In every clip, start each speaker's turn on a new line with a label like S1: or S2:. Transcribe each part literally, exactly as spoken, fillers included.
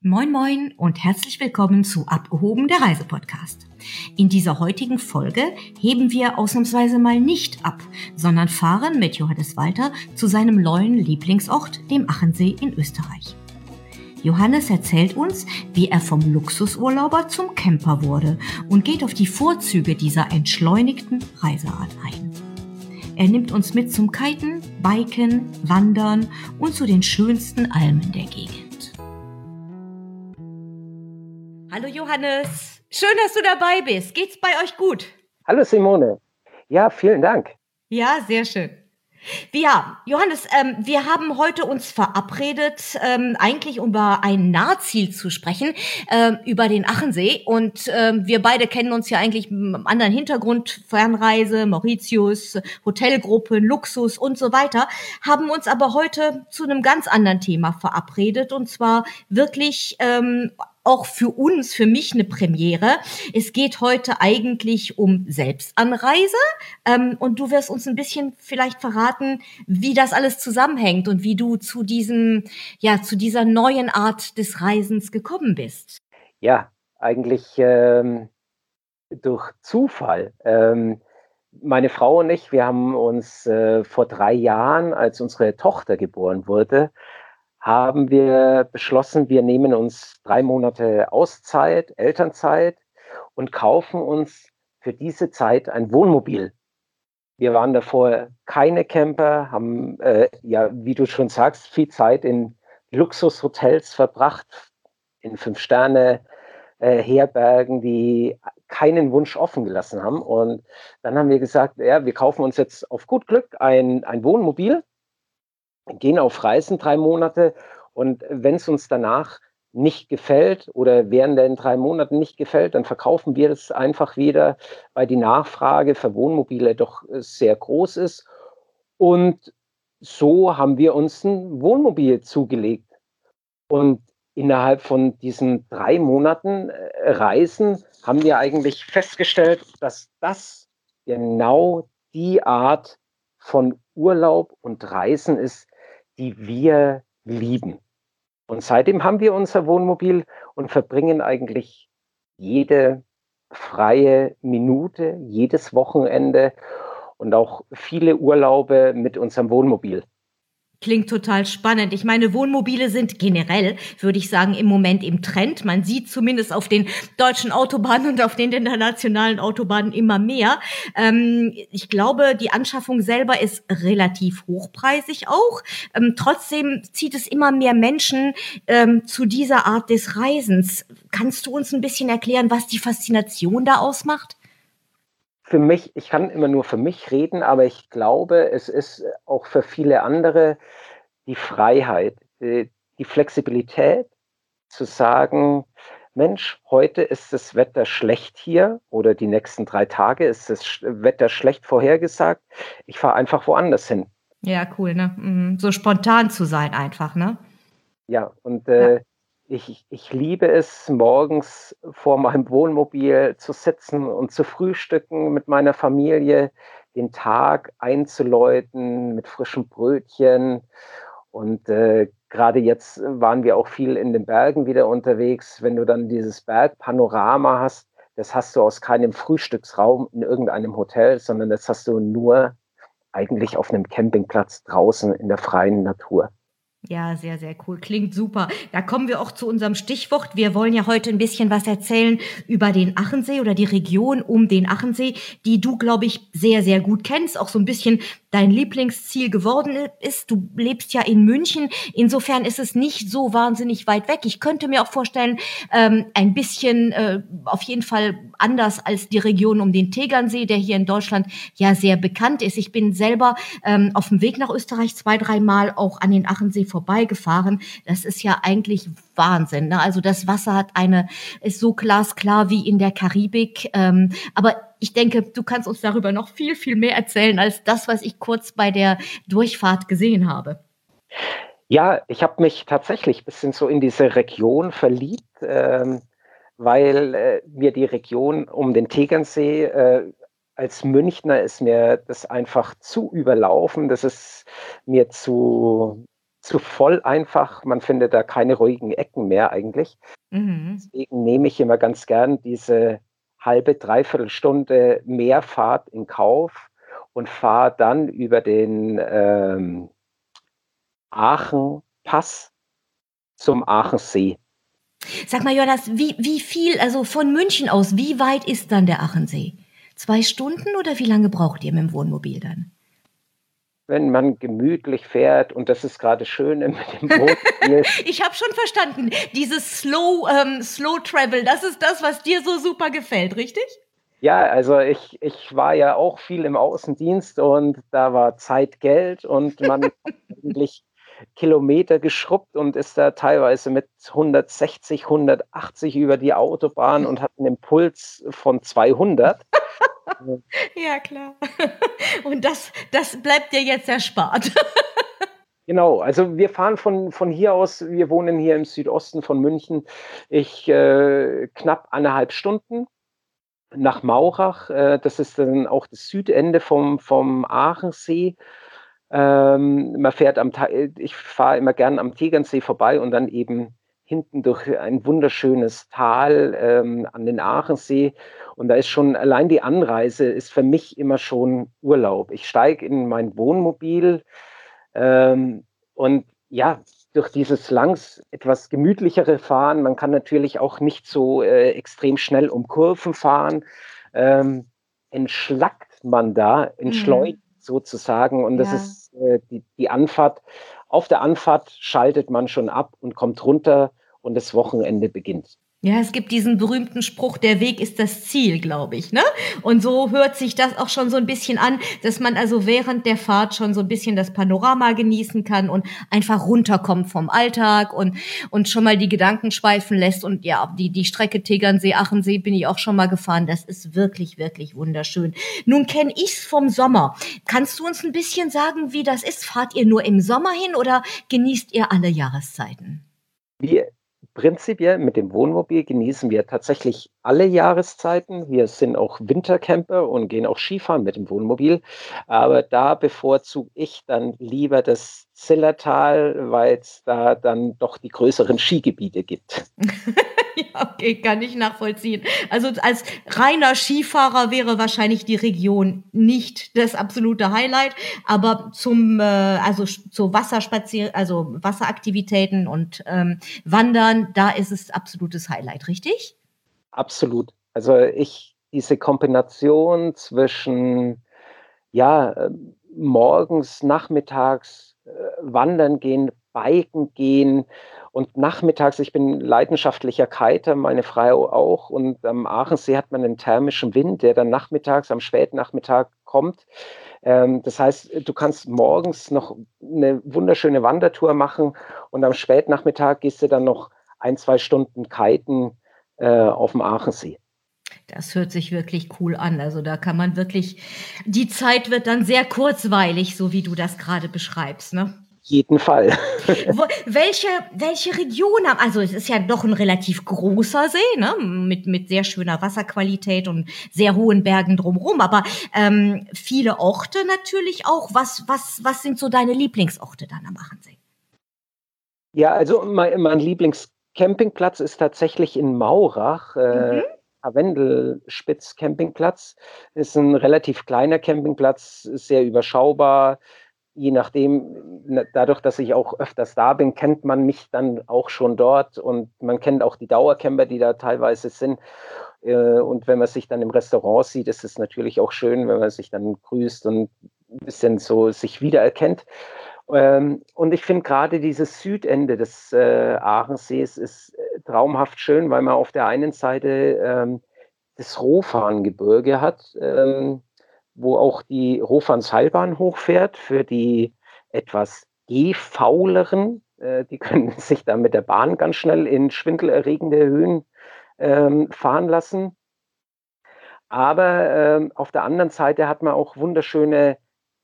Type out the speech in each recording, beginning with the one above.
S1: Moin Moin und herzlich willkommen zu Abgehoben, der Reisepodcast. In dieser heutigen Folge heben wir ausnahmsweise mal nicht ab, sondern fahren mit Johannes Walter zu seinem neuen Lieblingsort, dem Achensee in Österreich. Johannes erzählt uns, wie er vom Luxusurlauber zum Camper wurde und geht auf die Vorzüge dieser entschleunigten Reiseart ein. Er nimmt uns mit zum Kiten, Biken, Wandern und zu den schönsten Almen der Gegend. Hallo Johannes, schön, dass du dabei bist. Geht's bei euch gut?
S2: Hallo Simone. Ja, vielen Dank.
S1: Ja, sehr schön. Ja, Johannes, ähm, wir haben heute uns verabredet, ähm, eigentlich über ein Nahziel zu sprechen, ähm, über den Achensee. Und ähm, wir beide kennen uns ja eigentlich mit einem anderen Hintergrund, Fernreise, Mauritius, Hotelgruppen, Luxus und so weiter, haben uns aber heute zu einem ganz anderen Thema verabredet, und zwar wirklich ähm, auch für uns, für mich eine Premiere. Es geht heute eigentlich um Selbstanreise, ähm, und du wirst uns ein bisschen vielleicht verraten, wie das alles zusammenhängt und wie du zu diesem, ja, zu dieser neuen Art des Reisens gekommen bist.
S2: Ja, eigentlich ähm, durch Zufall. Ähm, meine Frau und ich, wir haben uns äh, vor drei Jahren, als unsere Tochter geboren wurde, haben wir beschlossen, wir nehmen uns drei Monate Auszeit, Elternzeit und kaufen uns für diese Zeit ein Wohnmobil. Wir waren davor keine Camper, haben, äh, ja, wie du schon sagst, viel Zeit in Luxushotels verbracht, in Fünf-Sterne-Herbergen, die keinen Wunsch offen gelassen haben. Und dann haben wir gesagt, ja, wir kaufen uns jetzt auf gut Glück ein, ein Wohnmobil, gehen auf Reisen drei Monate, und wenn es uns danach nicht gefällt oder während den drei Monaten nicht gefällt, dann verkaufen wir das einfach wieder, weil die Nachfrage für Wohnmobile doch sehr groß ist. Und so haben wir uns ein Wohnmobil zugelegt. Und innerhalb von diesen drei Monaten äh, Reisen haben wir eigentlich festgestellt, dass das genau die Art von Urlaub und Reisen ist, die wir lieben. Und seitdem haben wir unser Wohnmobil und verbringen eigentlich jede freie Minute, jedes Wochenende und auch viele Urlaube mit unserem Wohnmobil.
S1: Klingt total spannend. Ich meine, Wohnmobile sind generell, würde ich sagen, im Moment im Trend. Man sieht zumindest auf den deutschen Autobahnen und auf den internationalen Autobahnen immer mehr. Ähm, ich glaube, die Anschaffung selber ist relativ hochpreisig auch. Ähm, trotzdem zieht es immer mehr Menschen ähm, zu dieser Art des Reisens. Kannst du uns ein bisschen erklären, was die Faszination da ausmacht?
S2: Für mich, ich kann immer nur für mich reden, aber ich glaube, es ist auch für viele andere die Freiheit, die, die Flexibilität zu sagen, Mensch, heute ist das Wetter schlecht hier oder die nächsten drei Tage ist das Wetter schlecht vorhergesagt. Ich fahre einfach woanders hin.
S1: Ja, cool, ne? Mhm. So spontan zu sein einfach, ne?
S2: Ja, und
S1: Ja.
S2: äh, ich, ich liebe es, morgens vor meinem Wohnmobil zu sitzen und zu frühstücken mit meiner Familie, den Tag einzuläuten mit frischen Brötchen. Und äh, gerade jetzt waren wir auch viel in den Bergen wieder unterwegs. Wenn du dann dieses Bergpanorama hast, das hast du aus keinem Frühstücksraum in irgendeinem Hotel, sondern das hast du nur eigentlich auf einem Campingplatz draußen in der freien Natur.
S1: Ja, sehr, sehr cool. Klingt super. Da kommen wir auch zu unserem Stichwort. Wir wollen ja heute ein bisschen was erzählen über den Achensee oder die Region um den Achensee, die du, glaube ich, sehr, sehr gut kennst. Auch so ein bisschen dein Lieblingsziel geworden ist. Du lebst ja in München. Insofern ist es nicht so wahnsinnig weit weg. Ich könnte mir auch vorstellen, ähm, ein bisschen äh, auf jeden Fall anders als die Region um den Tegernsee, der hier in Deutschland ja sehr bekannt ist. Ich bin selber ähm, auf dem Weg nach Österreich zwei, dreimal auch an den Achensee vorbeigefahren. Das ist ja eigentlich Wahnsinn, ne? Also das Wasser hat eine, ist so glasklar wie in der Karibik. Ähm, aber ich denke, du kannst uns darüber noch viel, viel mehr erzählen als das, was ich kurz bei der Durchfahrt gesehen habe.
S2: Ja, ich habe mich tatsächlich ein bisschen so in diese Region verliebt, ähm, weil äh, mir die Region um den Tegernsee, äh, als Münchner ist mir das einfach zu überlaufen. Das ist mir zu zu voll einfach. Man findet da keine ruhigen Ecken mehr eigentlich.
S1: Mhm.
S2: Deswegen nehme ich immer ganz gern diese halbe, dreiviertel Stunde Mehrfahrt in Kauf und fahre dann über den ähm, Aachen-Pass zum Aachensee.
S1: Sag mal, Jonas, wie, wie viel, also von München aus, wie weit ist dann der Achensee? Zwei Stunden oder wie lange braucht ihr mit dem Wohnmobil dann?
S2: Wenn man gemütlich fährt und das ist gerade schön mit dem Wohnmobil.
S1: Ich habe schon verstanden, dieses Slow, ähm, Slow Travel, das ist das, was dir so super gefällt, richtig?
S2: Ja, also ich, ich war ja auch viel im Außendienst und da war Zeit Geld und man hat eigentlich Kilometer geschrubbt und ist da teilweise mit hundertsechzig, hundertachtzig über die Autobahn und hat einen Impuls von zweihundert.
S1: Ja, klar. Und das, das bleibt dir jetzt erspart.
S2: Genau, also wir fahren von, von hier aus, wir wohnen hier im Südosten von München, ich äh, knapp eineinhalb Stunden nach Maurach. Äh, das ist dann auch das Südende vom, vom Aachensee. Ähm, man fährt am, ich fahre immer gern am Tegernsee vorbei und dann eben hinten durch ein wunderschönes Tal ähm, an den Aachensee. Und da ist schon allein die Anreise ist für mich immer schon Urlaub. Ich steige in mein Wohnmobil ähm, und ja, durch dieses langs etwas gemütlichere Fahren, man kann natürlich auch nicht so äh, extrem schnell um Kurven fahren, ähm, entschlackt man da, entschleunigt
S1: Mhm.
S2: sozusagen. Und das
S1: Ja.
S2: ist äh, die, die Anfahrt. Auf der Anfahrt schaltet man schon ab und kommt runter und das Wochenende beginnt.
S1: Ja, es gibt diesen berühmten Spruch, der Weg ist das Ziel, glaube ich, ne? Und so hört sich das auch schon so ein bisschen an, dass man also während der Fahrt schon so ein bisschen das Panorama genießen kann und einfach runterkommt vom Alltag und, und schon mal die Gedanken schweifen lässt. Und ja, die, die Strecke Tegernsee, Achensee bin ich auch schon mal gefahren. Das ist wirklich, wirklich wunderschön. Nun kenne ich's vom Sommer. Kannst du uns ein bisschen sagen, wie das ist? Fahrt ihr nur im Sommer hin oder genießt ihr alle Jahreszeiten?
S2: Wir prinzipiell mit dem Wohnmobil genießen wir tatsächlich alle Jahreszeiten. Wir sind auch Wintercamper und gehen auch Skifahren mit dem Wohnmobil. Aber da bevorzuge ich dann lieber das Zillertal, weil es da dann doch die größeren Skigebiete gibt.
S1: Ja, okay, kann ich nachvollziehen. Also als reiner Skifahrer wäre wahrscheinlich die Region nicht das absolute Highlight, aber zum äh, also sch- zu Wasserspazier also Wasseraktivitäten und ähm, Wandern, da ist es absolutes Highlight, richtig?
S2: Absolut. Also ich, diese Kombination zwischen ja, äh, morgens, nachmittags äh, wandern gehen, biken gehen und nachmittags, ich bin leidenschaftlicher Kiter, meine Frau auch. Und am Aachensee hat man einen thermischen Wind, der dann nachmittags, am Spätnachmittag kommt. Ähm, das heißt, du kannst morgens noch eine wunderschöne Wandertour machen und am Spätnachmittag gehst du dann noch ein, zwei Stunden kiten äh, auf dem Aachensee.
S1: Das hört sich wirklich cool an. Also da kann man wirklich, die Zeit wird dann sehr kurzweilig, so wie du das gerade beschreibst, ne?
S2: Jeden Fall.
S1: Wo, welche, welche Region haben, also es ist ja doch ein relativ großer See, ne, mit, mit sehr schöner Wasserqualität und sehr hohen Bergen drumherum, aber ähm, viele Orte natürlich auch. Was, was, was sind so deine Lieblingsorte dann am Achensee?
S2: Ja, also mein, mein Lieblingscampingplatz ist tatsächlich in Maurach, äh,
S1: Mhm.
S2: Karwendelspitz Campingplatz. Ist ein relativ kleiner Campingplatz, ist sehr überschaubar. Je nachdem, na, dadurch, dass ich auch öfters da bin, kennt man mich dann auch schon dort und man kennt auch die Dauercamper, die da teilweise sind. Äh, und wenn man sich dann im Restaurant sieht, ist es natürlich auch schön, wenn man sich dann grüßt und ein bisschen so sich wiedererkennt. Ähm, und ich finde gerade dieses Südende des äh, Aachensees ist äh, traumhaft schön, weil man auf der einen Seite ähm, das Rofangebirge hat, ähm, wo auch die Rofanseilbahn hochfährt für die etwas gehfauleren. Äh, die können sich da mit der Bahn ganz schnell in schwindelerregende Höhen ähm, fahren lassen. Aber ähm, auf der anderen Seite hat man auch wunderschöne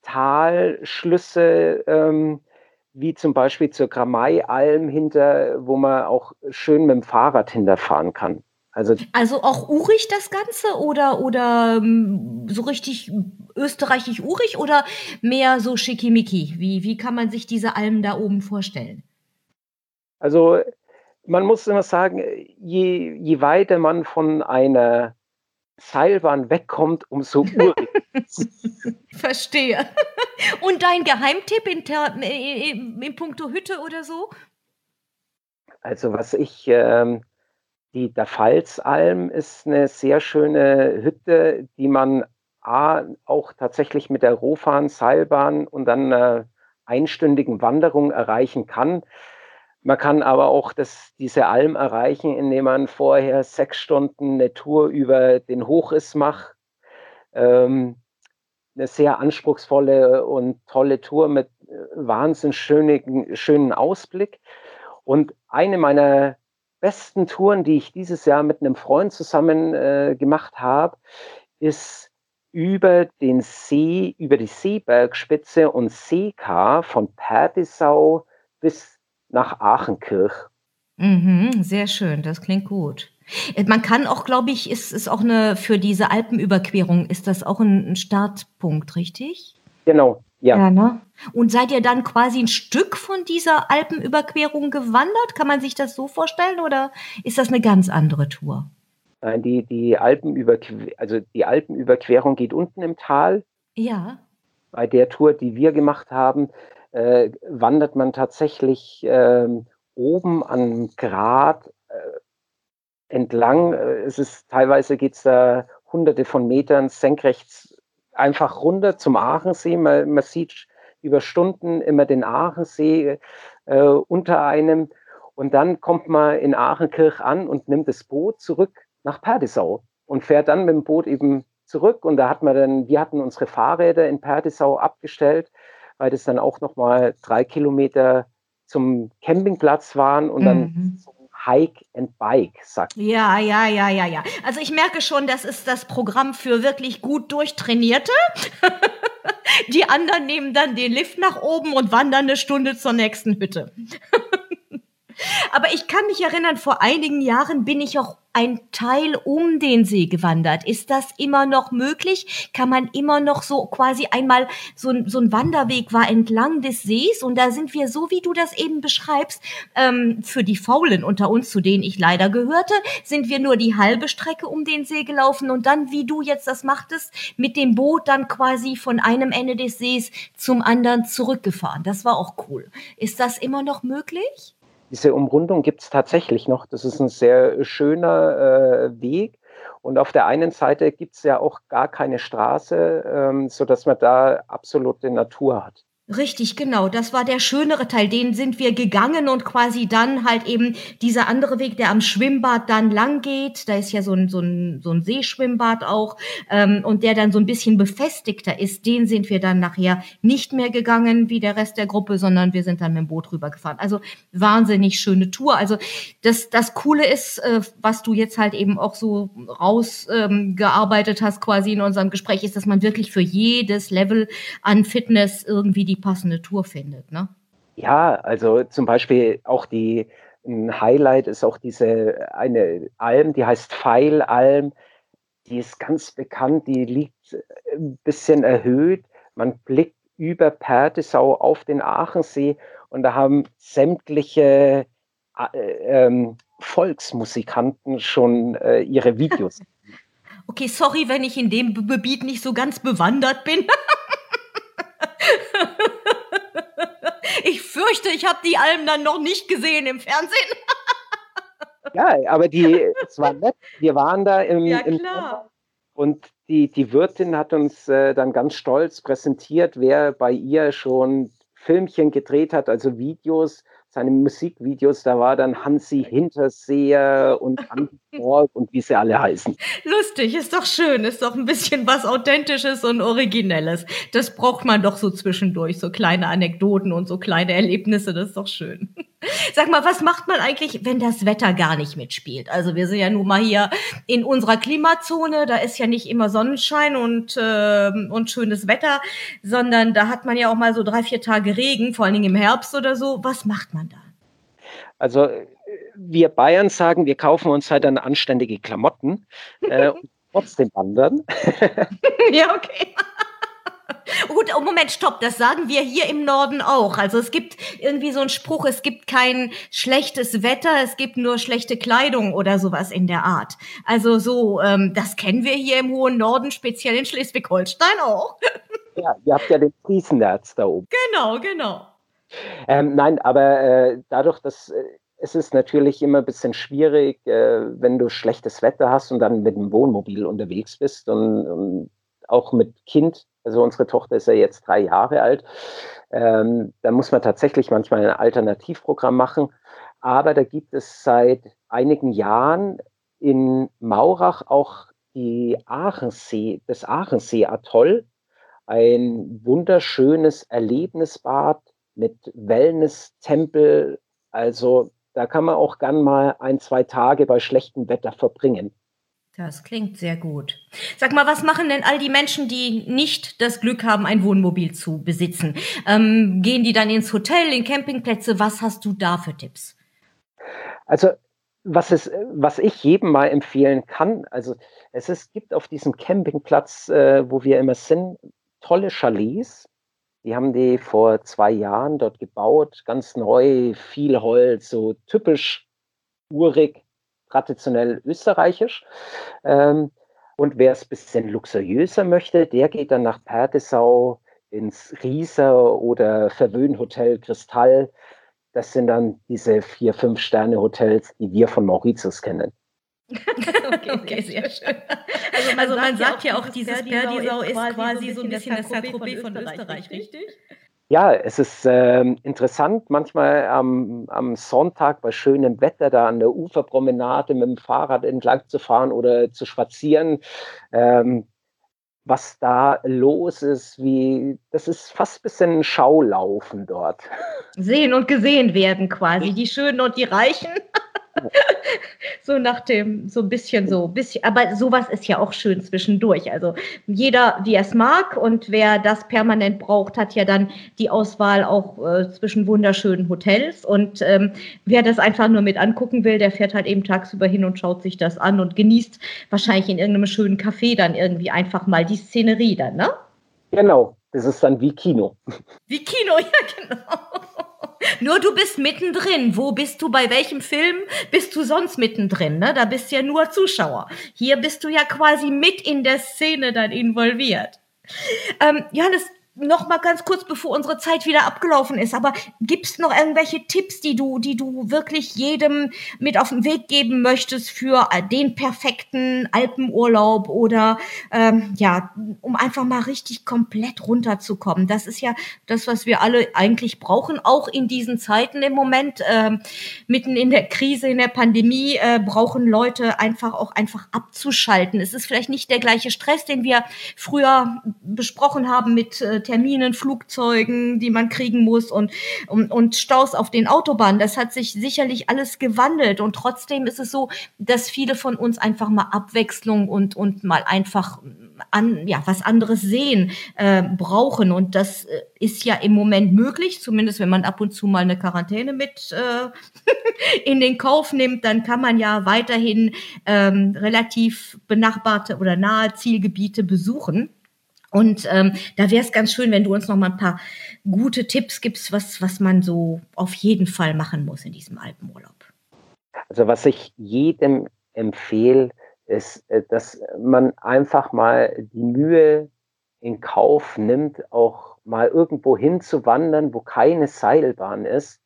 S2: Talschlüsse, ähm, wie zum Beispiel zur Gramei-Alm hinter, wo man auch schön mit dem Fahrrad hinterfahren kann. Also,
S1: Also auch urig das Ganze oder, oder ähm, so richtig österreichisch-urig oder mehr so schickimicki? Wie, wie kann man sich diese Alm da oben vorstellen?
S2: also man muss immer sagen, je, je weiter man von einer Seilbahn wegkommt, umso uriger.
S1: Verstehe. Und dein Geheimtipp in, Ter äh, in, in puncto Hütte oder so?
S2: Also was ich, ähm, die der Pfalzalm ist eine sehr schöne Hütte, die man A, auch tatsächlich mit der Rofahren, Seilbahn und dann 'ner einstündigen Wanderung erreichen kann. Man kann aber auch das diese Alm erreichen, indem man vorher sechs Stunden eine Tour über den Hochriss macht. Ähm, 'Ne sehr anspruchsvolle und tolle Tour mit, äh, wahnsinnig schönigen schönen Ausblick. Und eine meiner besten Touren, die ich dieses Jahr mit einem Freund zusammen, äh, gemacht habe, ist über den See über die Seebergspitze und Seekar von Perdisau bis nach Achenkirch.
S1: Mhm, sehr schön, das klingt gut. Äh, man kann auch, glaube ich, ist ist auch eine für diese Alpenüberquerung ist das auch ein 'n Startpunkt, richtig?
S2: Genau, ja.
S1: Ja, ne? Und seid ihr dann quasi ein Stück von dieser Alpenüberquerung gewandert? Kann man sich das so vorstellen oder ist das eine ganz andere Tour?
S2: Nein, die die Alpenüberque also, die Alpenüberquerung geht unten im Tal.
S1: Ja.
S2: Bei der Tour, die wir gemacht haben, äh, wandert man tatsächlich, ähm, oben am Grat, äh, entlang. Äh, es ist teilweise geht's da Hunderte von Metern senkrecht einfach runter zum Aachensee. Man man sieht über Stunden immer den Aachensee, äh, unter einem und dann kommt man in Achenkirch an und nimmt das Boot zurück nach Perdisau und fährt dann mit dem Boot eben zurück und da hat man dann wir hatten unsere Fahrräder in Perdisau abgestellt, weil das dann auch noch mal drei Kilometer zum Campingplatz waren und dann
S1: Mhm.
S2: Hike and Bike, sagt
S1: Ja, ja, ja, ja, ja. Also, ich merke schon, das ist das Programm für wirklich gut Durchtrainierte. Die anderen nehmen dann den Lift nach oben und wandern eine Stunde zur nächsten Hütte. Aber ich kann mich erinnern, vor einigen Jahren bin ich auch ein Teil um den See gewandert. Ist das immer noch möglich? Kann man immer noch so quasi einmal so ein, so ein Wanderweg war entlang des Sees und da sind wir, so wie du das eben beschreibst, ähm, für die Faulen unter uns, zu denen ich leider gehörte, sind wir nur die halbe Strecke um den See gelaufen und dann, wie du jetzt das machtest, mit dem Boot dann quasi von einem Ende des Sees zum anderen zurückgefahren. Das war auch cool. Ist das immer noch möglich?
S2: diese Umrundung gibt's tatsächlich noch. Das ist 'n sehr schöner, äh, Weg und auf der einen Seite gibt's ja auch gar keine Straße, ähm, sodass man da absolute Natur hat.
S1: Richtig, genau. Das war der schönere Teil. Den sind wir gegangen und quasi dann halt eben dieser andere Weg, der am Schwimmbad dann lang geht. Da ist ja so ein so ein so ein Seeschwimmbad auch, ähm, und der dann so ein bisschen befestigter ist. Den sind wir dann nachher nicht mehr gegangen wie der Rest der Gruppe, sondern wir sind dann mit dem Boot rübergefahren. Also wahnsinnig schöne Tour. Also das das Coole ist, äh, was du jetzt halt eben auch so raus ähm, gearbeitet hast quasi in unserem Gespräch, ist, dass man wirklich für jedes Level an Fitness irgendwie die passende Tour findet, ne?
S2: Ja, also zum Beispiel auch die 'n Highlight ist auch diese eine Alm, die heißt Pfeilalm. Die ist ganz bekannt, die liegt, äh, 'n bisschen erhöht. Man blickt über Perdisau auf den Aachensee und da haben sämtliche, a äh, ähm, Volksmusikanten schon, äh, ihre Videos.
S1: Okay, sorry, wenn ich in dem B Gebiet nicht so ganz bewandert bin. Ich fürchte, ich habe die Alm dann noch nicht gesehen im Fernsehen.
S2: Ja, aber die es war nett. Wir waren da im
S1: Ja,
S2: im
S1: klar.
S2: und die die Wirtin hat uns, äh, dann ganz stolz präsentiert, wer bei ihr schon Filmchen gedreht hat, also Videos, seine Musikvideos. Da war dann Hansi Hinterseher und Andi Borg und wie sie alle heißen.
S1: Lustig, ist doch schön, ist doch ein bisschen was Authentisches und Originelles. Das braucht man doch so zwischendurch, so kleine Anekdoten und so kleine Erlebnisse, das ist doch schön. Sag mal, was macht man eigentlich, wenn das Wetter gar nicht mitspielt? Also wir sind ja nun mal hier in unserer Klimazone, da ist ja nicht immer Sonnenschein und, äh, und schönes Wetter, sondern da hat man ja auch mal so drei, vier Tage Regen, vor allen Dingen im Herbst oder so. Was macht man da?
S2: Also, äh, wir Bayern sagen, wir kaufen uns halt dann anständige Klamotten äh, und trotzdem wandern.
S1: Ja, okay. Gut, oh Moment, stopp, das sagen wir hier im Norden auch. Also es gibt irgendwie so einen Spruch, es gibt kein schlechtes Wetter, es gibt nur schlechte Kleidung oder sowas in der Art. Also so, ähm, das kennen wir hier im hohen Norden, speziell in Schleswig-Holstein auch.
S2: Ja, ihr habt ja den Friesennerz da oben.
S1: Genau, genau.
S2: Ähm, nein, aber äh, dadurch, dass äh, es ist natürlich immer ein bisschen schwierig, äh, wenn du schlechtes Wetter hast und dann mit dem Wohnmobil unterwegs bist und, und auch mit Kind. Also unsere Tochter ist ja jetzt drei Jahre alt. Ähm, da muss man tatsächlich manchmal ein Alternativprogramm machen. Aber da gibt es seit einigen Jahren in Maurach auch die Aachensee, das Aachensee-Atoll, ein wunderschönes Erlebnisbad mit Wellness-Tempel. Also da kann man auch gern mal ein, zwei Tage bei schlechtem Wetter verbringen.
S1: Das klingt sehr gut. Sag mal, was machen denn all die Menschen, die nicht das Glück haben, ein Wohnmobil zu besitzen? Ähm, gehen die dann ins Hotel, in Campingplätze? Was hast du da für Tipps?
S2: Also was, es, was ich jedem mal empfehlen kann, also es ist, gibt auf diesem Campingplatz, äh, wo wir immer sind, tolle Chalets. Die haben die vor zwei Jahren dort gebaut, ganz neu, viel Holz, so typisch urig, traditionell österreichisch. Ähm, und wer es ein bisschen luxuriöser möchte, der geht dann nach Perdesau ins Rieser oder Verwöhnhotel Kristall. Das sind dann diese vier, fünf Sterne Hotels, die wir von Mauritius kennen.
S1: Okay, okay, sehr schön. Also man, also man sagt ja auch, dieses Perdisau ist quasi so ein bisschen das Saint-Tropez von Österreich, richtig?
S2: Ja, es ist ähm, interessant, manchmal am, am Sonntag bei schönem Wetter da an der Uferpromenade mit dem Fahrrad entlang zu fahren oder zu spazieren. Ähm, was da los ist, wie das ist fast ein bisschen Schaulaufen dort.
S1: Sehen und gesehen werden quasi, die Schönen und die Reichen. So nach dem, so ein bisschen so, bisschen, aber sowas ist ja auch schön zwischendurch. Also jeder, wie er es mag, und wer das permanent braucht, hat ja dann die Auswahl auch äh, zwischen wunderschönen Hotels. Und ähm, wer das einfach nur mit angucken will, der fährt halt eben tagsüber hin und schaut sich das an und genießt wahrscheinlich in irgendeinem schönen Café dann irgendwie einfach mal die Szenerie dann, ne?
S2: Genau, das ist dann wie Kino.
S1: Wie Kino, ja, genau. Nur du bist mittendrin. Wo bist du, bei welchem Film bist du sonst mittendrin? Ne? Da bist du ja nur Zuschauer. Hier bist du ja quasi mit in der Szene dann involviert. Ähm, Johannes, noch mal ganz kurz, bevor unsere Zeit wieder abgelaufen ist, aber gibt's noch irgendwelche Tipps, die du, die du wirklich jedem mit auf den Weg geben möchtest für den perfekten Alpenurlaub oder ähm, ja, um einfach mal richtig komplett runterzukommen? Das ist ja das, was wir alle eigentlich brauchen, auch in diesen Zeiten im Moment, ähm, mitten in der Krise, in der Pandemie, äh, brauchen Leute einfach auch einfach abzuschalten. Es ist vielleicht nicht der gleiche Stress, den wir früher besprochen haben mit äh, Terminen, Flugzeugen, die man kriegen muss und, und, und Staus auf den Autobahnen. Das hat sich sicherlich alles gewandelt und trotzdem ist es so, dass viele von uns einfach mal Abwechslung und, und mal einfach an, ja, was anderes sehen äh, brauchen und das äh, ist ja im Moment möglich, zumindest wenn man ab und zu mal eine Quarantäne mit äh, in den Kauf nimmt, dann kann man ja weiterhin ähm, relativ benachbarte oder nahe Zielgebiete besuchen. Und ähm, da wäre es ganz schön, wenn du uns noch mal ein paar gute Tipps gibst, was, was man so auf jeden Fall machen muss in diesem Alpenurlaub.
S2: Also was ich jedem empfehle, ist, dass man einfach mal die Mühe in Kauf nimmt, auch mal irgendwo hinzuwandern, wo keine Seilbahn ist,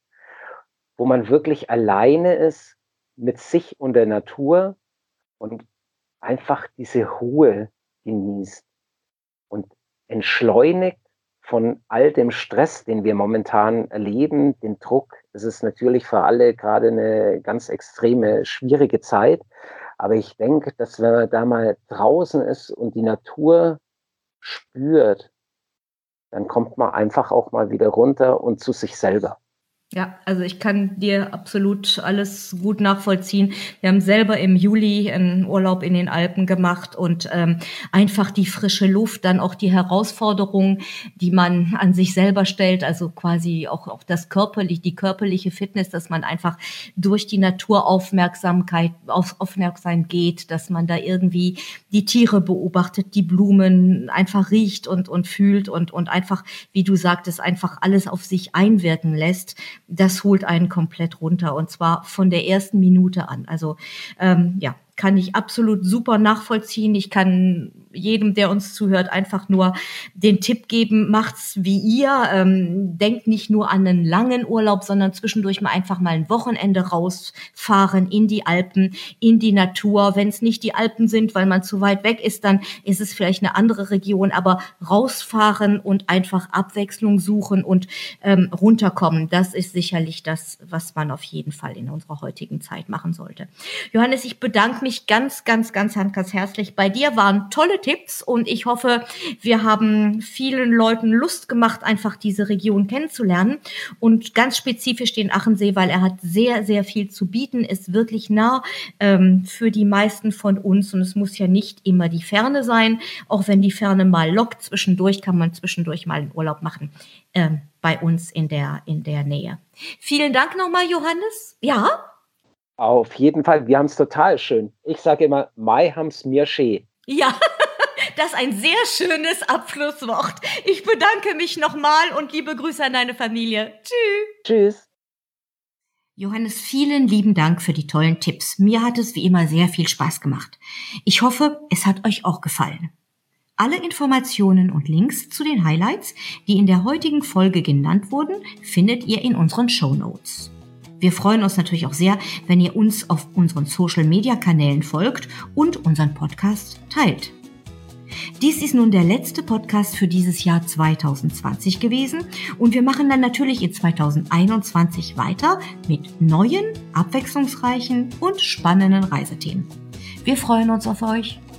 S2: wo man wirklich alleine ist mit sich und der Natur und einfach diese Ruhe genießt und entschleunigt von all dem Stress, den wir momentan erleben, den Druck. Es ist natürlich für alle gerade eine ganz extreme, schwierige Zeit. Aber ich denke, dass wenn man da mal draußen ist und die Natur spürt, dann kommt man einfach auch mal wieder runter und zu sich selber.
S1: Ja, also ich kann dir absolut alles gut nachvollziehen. Wir haben selber im Juli einen Urlaub in den Alpen gemacht und ähm, einfach die frische Luft, dann auch die Herausforderungen, die man an sich selber stellt, also quasi auch, auch das körperliche, die körperliche Fitness, dass man einfach durch die Naturaufmerksamkeit auf, aufmerksam geht, dass man da irgendwie die Tiere beobachtet, die Blumen einfach riecht und, und fühlt und, und einfach, wie du sagtest, einfach alles auf sich einwirken lässt. Das holt einen komplett runter und zwar von der ersten Minute an. Also ähm, ja, kann ich absolut super nachvollziehen. Ich kann jedem, der uns zuhört, einfach nur den Tipp geben, macht's wie ihr. Ähm, denkt nicht nur an einen langen Urlaub, sondern zwischendurch mal einfach mal ein Wochenende rausfahren in die Alpen, in die Natur. Wenn es nicht die Alpen sind, weil man zu weit weg ist, dann ist es vielleicht eine andere Region, aber rausfahren und einfach Abwechslung suchen und ähm, runterkommen, das ist sicherlich das, was man auf jeden Fall in unserer heutigen Zeit machen sollte. Johannes, ich bedanke mich ganz, ganz, ganz, ganz herzlich bei dir. Waren tolle Tipps und ich hoffe, wir haben vielen Leuten Lust gemacht, einfach diese Region kennenzulernen und ganz spezifisch den Achensee, weil er hat sehr, sehr viel zu bieten, ist wirklich nah ähm, für die meisten von uns und es muss ja nicht immer die Ferne sein, auch wenn die Ferne mal lockt. Zwischendurch kann man zwischendurch mal einen Urlaub machen ähm, bei uns in der, in der Nähe. Vielen Dank nochmal, Johannes. Ja?
S2: Auf jeden Fall, wir haben es total schön. Ich sage immer, Mai haben's mir schee.
S1: Ja, das ist ein sehr schönes Abschlusswort. Ich bedanke mich nochmal und liebe Grüße an deine Familie. Tschüss.
S2: Tschüss.
S1: Johannes, vielen lieben Dank für die tollen Tipps. Mir hat es wie immer sehr viel Spaß gemacht. Ich hoffe, es hat euch auch gefallen. Alle Informationen und Links zu den Highlights, die in der heutigen Folge genannt wurden, findet ihr in unseren Shownotes. Wir freuen uns natürlich auch sehr, wenn ihr uns auf unseren Social-Media-Kanälen folgt und unseren Podcast teilt. Dies ist nun der letzte Podcast für dieses Jahr zwanzig zwanzig gewesen und wir machen dann natürlich in zwanzig einundzwanzig weiter mit neuen, abwechslungsreichen und spannenden Reisethemen. Wir freuen uns auf euch.